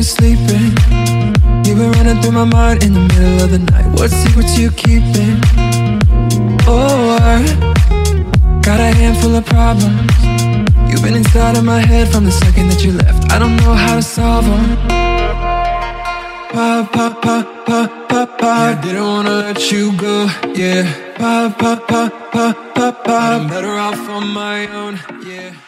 sleeping. You've been running through my mind in the middle of the night. What secrets you keeping? Oh, I got a handful of problems. You've been inside of my head from the second that you left. I don't know how to solve them. Pa, pa, pa, pa, pa, pa. I didn't wanna let you go, yeah. Pa, pa, pa, pa, pa, pa. I'm better off on my own, yeah.